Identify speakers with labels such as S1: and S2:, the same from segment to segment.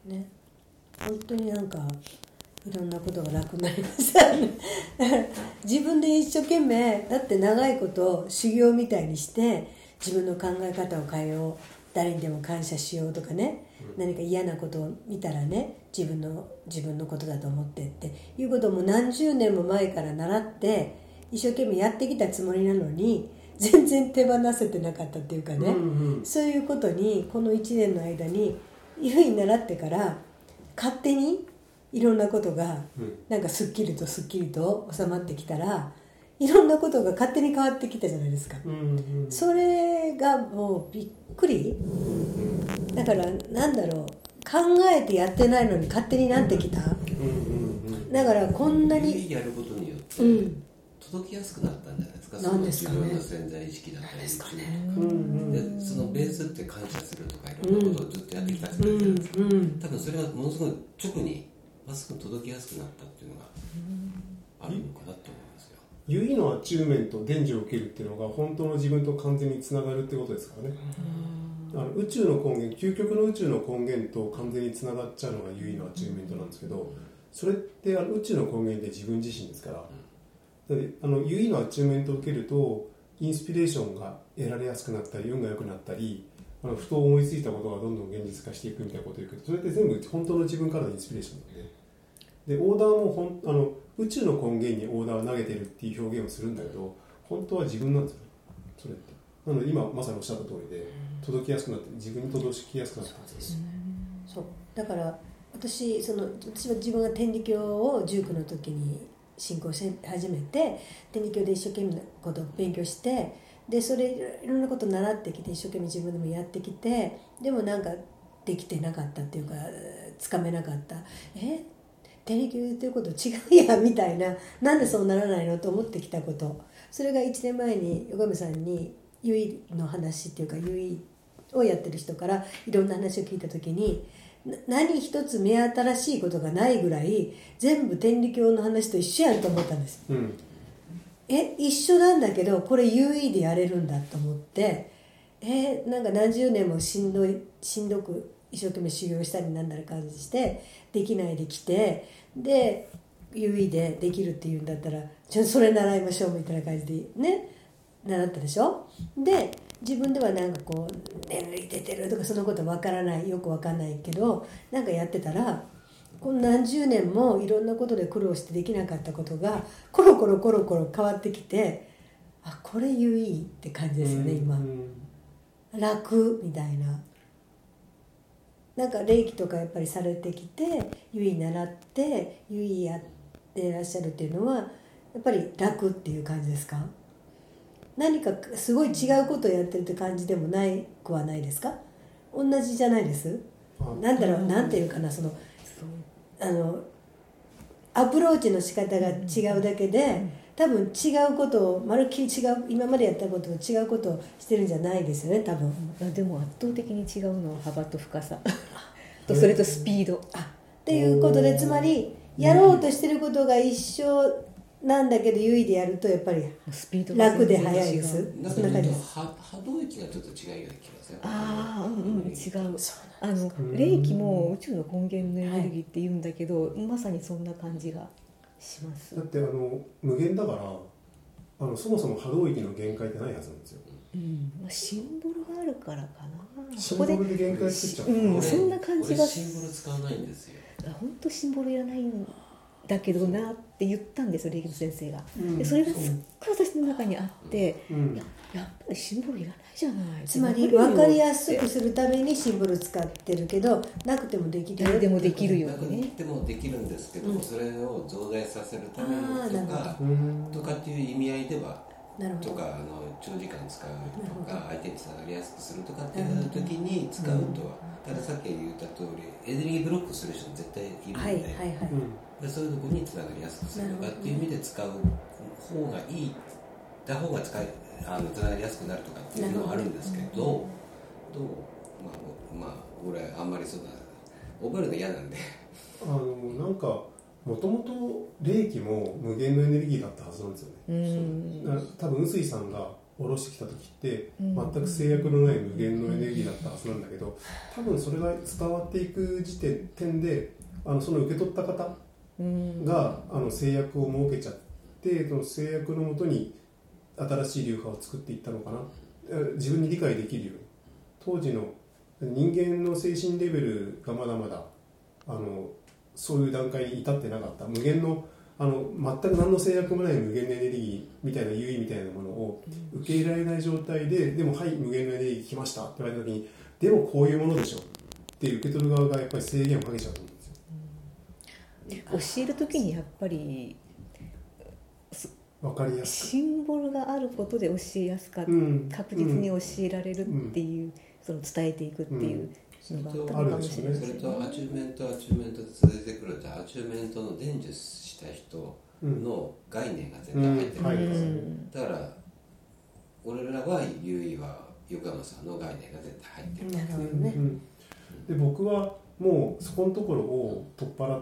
S1: ね、本当になんかいろんなことが楽になりましたね自分で一生懸命だって長いこと修行みたいにして自分の考え方を変えよう、誰にでも感謝しようとかね、何か嫌なことを見たらね自分のことだと思ってっていうことも何十年も前から習って一生懸命やってきたつもりなのに全然手放せてなかったっていうかね、そういうことにこの1年の間にゆいに習ってから勝手にいろんなことがなんかすっきりと収まってきたら、いろんなことが勝手に変わってきたじゃないですか、それがもうびっくり、だからなんだろう、考えてやってないのに勝手になってきた、だからこんなに
S2: やることによって届きやすくなったんじゃないですか、
S1: なんですかね、
S2: 自分の潜在意識だったり
S1: ですかね、
S2: でそのベースって感謝するとかいろんなことをずっとやってきたつもりじゃないですか、多分それがものすごい直にまっすぐ届きやすくなったっていうのがあるのかなと思いますよ。
S3: 有意のアチューメント、伝授を受けるっていうのが本当の自分と完全につながるってことですからね。宇宙の根源、究極の宇宙の根源と完全につながっちゃうのが有意のアチューメントなんですけど、それって宇宙の根源で自分自身ですから、で有意のアチューメントを受けるとインスピレーションが得られやすくなったり運が良くなったり、ふと思いついたことがどんどん現実化していくみたいなことを言うけど、それって全部本当の自分からのインスピレーションなんで、オーダーも宇宙の根源にオーダーを投げてるっていう表現をするんだけど、本当は自分なんですよね、それって。なので今まさにおっしゃった通りで届きやすくなって、自分に届きやすくなってます。
S1: そうだから私は自分が天理教を19の時に信仰し始めて、天理教で一生懸命なことを勉強して、でそれいろんなことを習ってきて一生懸命自分でもやってきて、でもなんかできてなかったっていうかつかめなかった、天理教言ってること違うやみたいな、なんでそうならないのと思ってきたこと、それが1年前に横山さんにゆいの話っていうかゆいをやってる人からいろんな話を聞いた時に、何一つ目新しいことがないぐらい全部天理教の話と一緒やんと思ったんです、一緒なんだけどこれ有意でやれるんだと思って、なんか何十年もしんどく一生懸命修行したりなんだら感じしてできないできて、で有意でできるっていうんだったらそれ習いましょうみたいな感じでね習ったでしょ。で自分ではなんかこう年齢出てるとかそのことわからない、よくわかんないけどなんかやってたら、この何十年もいろんなことで苦労してできなかったことがコロコロ変わってきて、あ、これ有意って感じですよね今。楽みたいな、なんか霊気とかやっぱりされてきて有意習って有意やってらっしゃるっていうのはやっぱり楽っていう感じですか？何かすごい違うことをやってるって感じでもないくはないですか？同じじゃないです？なんだろう、なんていうかな、アプローチの仕方が違うだけで、多分違うことをまるっきり違う、今までやったことと違うことをしてるんじゃないですよね多分。
S4: でも圧倒的に違うのは幅と深さとそれとスピード
S1: っていうことで、つまりやろうとしてることが一緒なんだけど有意でやるとやっぱり楽で早いです。
S2: なんか波動域がちょっと違うような気がする。
S4: 違う。霊気も宇宙の根源のエネルギーって言うんだけど、まさにそんな感じがします。
S3: だって無限だからそもそも波動域の限界ってないはずなんですよ。
S4: シンボルがあるからかな。
S3: シンボルで限界作っちゃう。
S4: そんな感じが。
S2: 俺シンボル使わないんですよ。
S4: 本当シンボルいらないんだけどなって言ったんですよ、霊気の先生が。でそれがすっごい私の中にあって、やっぱりシンボルいらないじゃない。
S1: つまり分かりやすくするためにシンボル使ってるけど、なくてもできるよ。
S4: 誰でもできるよね。
S2: なくてもできるんですけど、それを増大させるためとかっていう意味合いでは、とか長時間使うとか相手につながりやすくするとかっていう時に使うとは、たださっき言った通りエネルギーブロックする人も絶対いるので、そういうところにつながりやすくするとかっていう意味で使う方がいい、た方がつながりやすくなるとかっていうのはあるんですけど、俺あんまりそうだ覚えるの嫌なんで
S3: なんかもともと霊気も無限のエネルギーだったはずなんですよね。多分臼井さんが下ろしてきた時って全く制約のない無限のエネルギーだったはずなんだけど、多分それが伝わっていく時点でその受け取った方が制約を設けちゃって、その制約のもとに新しい流派を作っていったのかな、自分に理解できるように。当時の人間の精神レベルがまだまだそういう段階に至ってなかった、無限の全く何の制約もない無限のエネルギーみたいな有意みたいなものを受け入れられない状態で、でもはい無限のエネルギー来ましたって言われた時に、でもこういうものでしょって受け取る側がやっぱり制限をかけちゃうと思うんですよ。
S4: 教える時にやっぱり
S3: 分かりやすく
S4: シンボルがあることで教えやすかった、確実に教えられるっていう、その伝えていくっていうのがあったのかもしれないですね。
S2: それとアチューメントで続いてくると、アチューメントの伝授した人の概念が絶対入ってくるんです、だから俺らは優位は横山さんの概念が絶対入ってる。
S1: なるほどね。
S3: で僕はもうそこのところを取っ払って、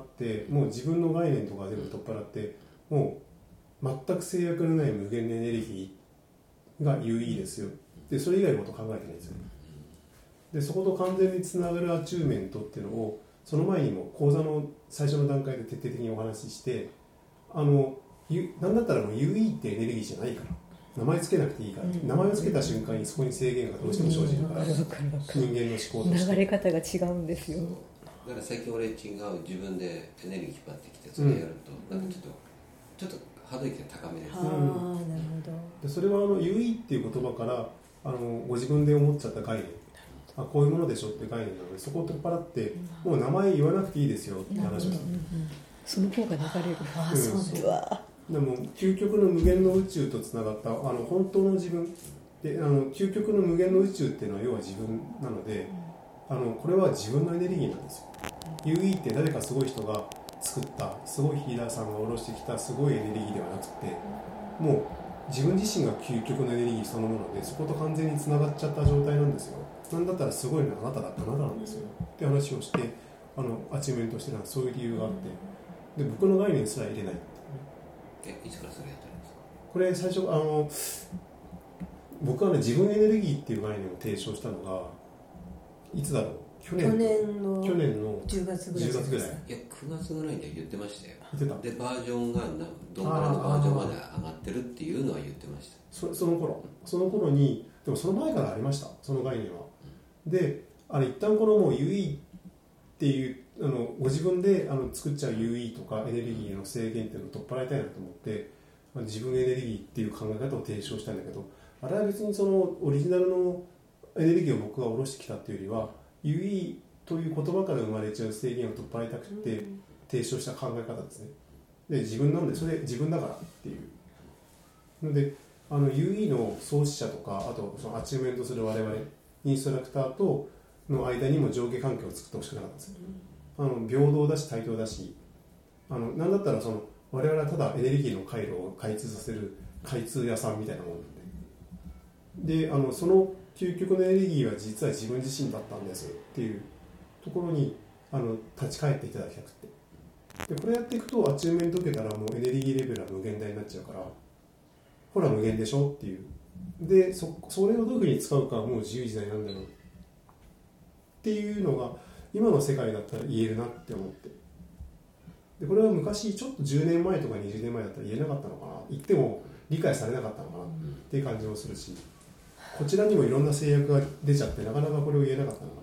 S3: もう自分の概念とか全部取っ払って、もう全く制約のない無限のエネルギーが有意義ですよ。でそれ以外のこと考えてないんですよ。でそこと完全につながるアチューメントっていうのをその前にも講座の最初の段階で徹底的にお話しして、なんだったらもう有意義ってエネルギーじゃないから名前つけなくていいから、名前をつけた瞬間にそこに制限がどうしても生じるから、人間の思考として
S4: 流れ方が違うんですよ。
S2: だから最近俺違う自分でエネルギー引っ張ってきてそれやると、なんかちょっと波動域が高めです。
S1: なるほど。
S3: でそれは有意っていう言葉からご自分で思っちゃった概念、こういうものでしょって概念なので、そこを取っ払ってもう名前言わなくていいですよって話をした。
S4: その方が流れる。
S1: そうわ。
S3: でも究極の無限の宇宙とつながった本当の自分で、究極の無限の宇宙っていうのは要は自分なので、これは自分のエネルギーなんですよ。有意って誰かすごい人が作ったすごいヒーラーさんが下ろしてきたすごいエネルギーではなくて、もう自分自身が究極のエネルギーそのもので、そこと完全につながっちゃった状態なんですよ。なんだったらすごいのはあなたなんですよって話をして、アチューメントしてるのはそういう理由があって、で僕の概念すら入れない。
S2: いつからそれやってるんですか？
S3: これ最初僕はね、自分エネルギーっていう概念を提唱したのがいつだろう、去年の
S1: 10月ぐらい。
S2: いや9月ぐらいで言ってましたよ。
S3: 言ってた。
S2: でバージョンがどんぐらいのバージョンまで上がってるっていうのは言ってました。
S3: その頃に、でもその前からありました、その概念は。で一旦このもう有意っていうご自分で作っちゃう有意とかエネルギーの制限っていうのを取っ払いたいなと思って、自分エネルギーっていう考え方を提唱したんだけど、あれは別にそのオリジナルのエネルギーを僕が下ろしてきたっていうよりは、有意という言葉から生まれちゃう制限を取っ払いたくて提唱した考え方ですね。で自分なんで、それ自分だからっていうので、有意の創始者とか、あとそのアチューメントする我々インストラクターとの間にも上下関係を作ってほしくなかったんですよ。平等だし対等だし、なんだったら我々はただエネルギーの回路を開通させる開通屋さんみたいなもので、その究極のエネルギーは実は自分自身だったんですっていうところに立ち返っていただきたくて、でこれやっていくとアチューメント受けたらもうエネルギーレベルは無限大になっちゃうから、ほら無限でしょっていう、で それをどういうふうに使うかはもう自由自在なんだろうっていうのが今の世界だったら言えるなって思って、でこれは昔ちょっと10年前とか20年前だったら言えなかったのかな、言っても理解されなかったのかなっていう感じもするし、こちらにもいろんな制約が出ちゃってなかなかこれを言えなかったのかな